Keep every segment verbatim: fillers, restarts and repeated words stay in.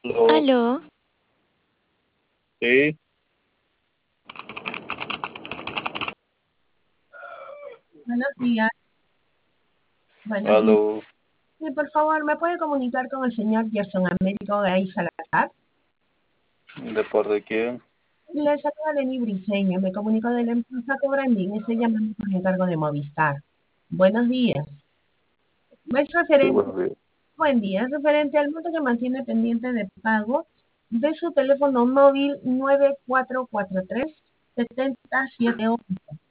Aló, Aló, sí, Buenos días, buenos días. aló, Sí, por favor, ¿me puede comunicar con el señor Gerson Américo Gay Salazar? ¿de parte de quién? Le saluda Lenny Briseño, me comunico de la empresa Cobrandín, estoy llamando por encargo de Movistar. Buenos días. Es Sí, referente, buenos días. buen día, es referente al monto que mantiene pendiente de pago de su teléfono móvil nueve cuatro cuatro tres, siete cero siete ocho.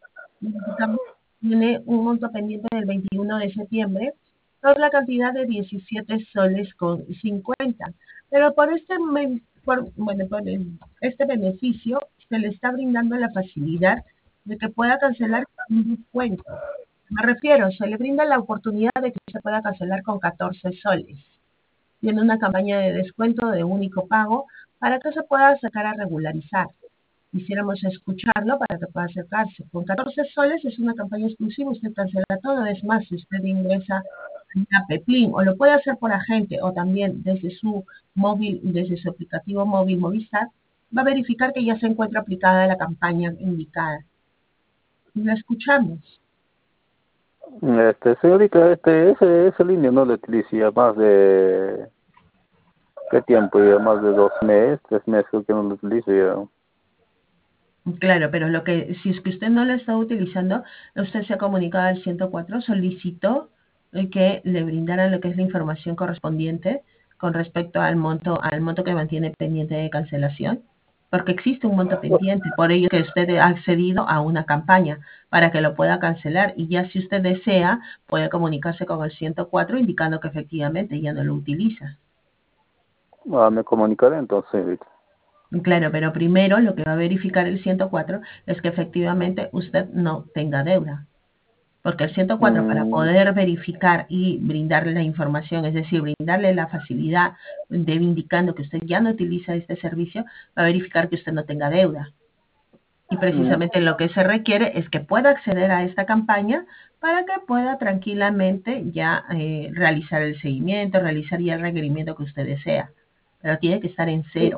Tiene un monto pendiente del veintiuno de septiembre por la cantidad de diecisiete soles con cincuenta. Pero por este, men- por, bueno, por el- este beneficio se le está brindando la facilidad de que pueda cancelar con un descuento. Me refiero, se le brinda la oportunidad de que se pueda cancelar con catorce soles. Tiene una campaña de descuento de único pago para que se pueda sacar a regularizar. Quisiéramos escucharlo para que pueda acercarse. Con catorce soles es una campaña exclusiva, usted cancela todo. Es más, si usted ingresa a Peplín o lo puede hacer por agente o también desde su móvil, desde su aplicativo móvil Movistar, va a verificar que ya se encuentra aplicada la campaña indicada. La escuchamos. Este, señorita, este, ese, esa línea no la utilizo ya más de, ¿qué tiempo? Ya más de dos meses, tres meses creo que no lo utilizo ya. Claro, pero lo que, si es que usted no la está utilizando, usted se ha comunicado al ciento cuatro, solicitó eh, que le brindaran lo que es la información correspondiente con respecto al monto, al monto que mantiene pendiente de cancelación, porque existe un monto pendiente, por ello que usted ha accedido a una campaña para que lo pueda cancelar y ya si usted desea, puede comunicarse con el ciento cuatro indicando que efectivamente ya no lo utiliza. Ah, me comunicaré entonces, señorita. Claro, pero primero lo que va a verificar el ciento cuatro es que efectivamente usted no tenga deuda. Porque el ciento cuatro, para Mm, poder verificar y brindarle la información, es decir, brindarle la facilidad de indicando que usted ya no utiliza este servicio, va a verificar que usted no tenga deuda. Y mm, precisamente lo que se requiere es que pueda acceder a esta campaña para que pueda tranquilamente ya eh, realizar el seguimiento, realizar ya el requerimiento que usted desea. Pero tiene que estar en sí, cero.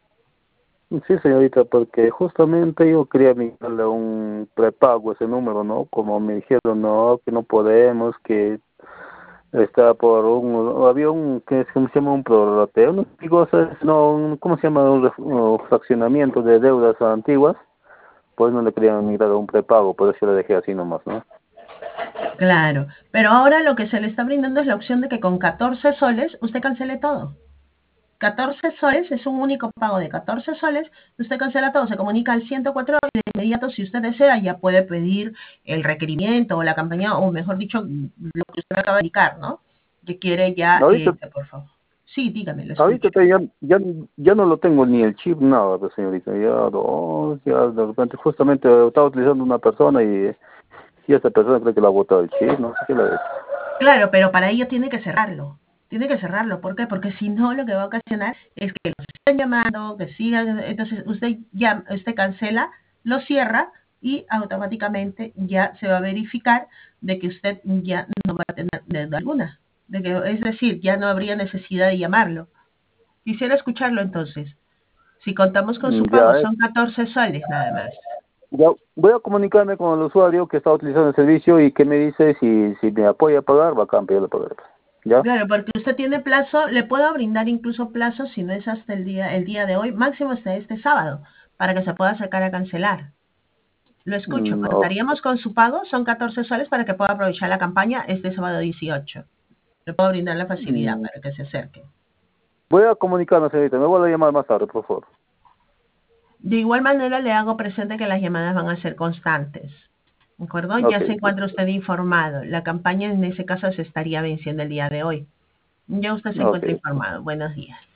sí, señorita, porque justamente yo quería enviarle un prepago ese número, ¿no? Como me dijeron, no, que no podemos, que está por un, había un, que es, ¿cómo se llama? Un prorrateo, no sé qué cosa es, no, un- ¿cómo se llama? Un, ref- un fraccionamiento de deudas antiguas, pues no le querían migrar a un prepago, por eso le dejé así nomás, ¿no? Claro, pero ahora lo que se le está brindando es la opción de que con catorce soles usted cancele todo. catorce soles es un único pago de catorce soles, usted cancela todo, se comunica al ciento cuatro y de inmediato, si usted desea, ya puede pedir el requerimiento o la campaña, o mejor dicho, lo que usted me acaba de indicar, ¿no? Que quiere ya, Ahorita, eh, por favor. Sí, dígame, lo ahorita escucho. te- ya, ya, ya no lo tengo ni el chip, nada, pues señorita, ya, no, ya de repente, justamente estaba utilizando una persona y, y esta persona cree que le ha botado el chip, no sé qué le ha hecho. Claro, pero para ello tiene que cerrarlo. Tiene que cerrarlo. ¿Por qué? Porque si no, lo que va a ocasionar es que los estén llamando, que sigan. Entonces, usted ya, usted cancela, lo cierra y automáticamente ya se va a verificar de que usted ya no va a tener deuda alguna. De que, es decir, ya no habría necesidad de llamarlo. Quisiera escucharlo entonces. Si contamos con su Mm, pago, Ya, eh, son catorce soles nada más. ya voy a comunicarme con el usuario que está utilizando el servicio y que me dice si, si me apoya a pagar, bacán, pero yo le pagaré, pues. ¿Ya? Claro, porque usted tiene plazo, le puedo brindar incluso plazo si no es hasta el día, el día de hoy, máximo hasta este sábado, para que se pueda sacar a cancelar. Lo escucho, Mm, No. contaríamos con su pago, son catorce soles para que pueda aprovechar la campaña este sábado dieciocho. Le puedo brindar la facilidad Mm, para que se acerque. Voy a comunicarme, señorita. Me voy a llamar más tarde, por favor. De igual manera le hago presente que las llamadas van a ser constantes. ¿De acuerdo? Ok, Ya se sí. encuentra usted informado. La campaña en ese caso se estaría venciendo el día de hoy. Ya usted se Ok. encuentra informado. Buenos días.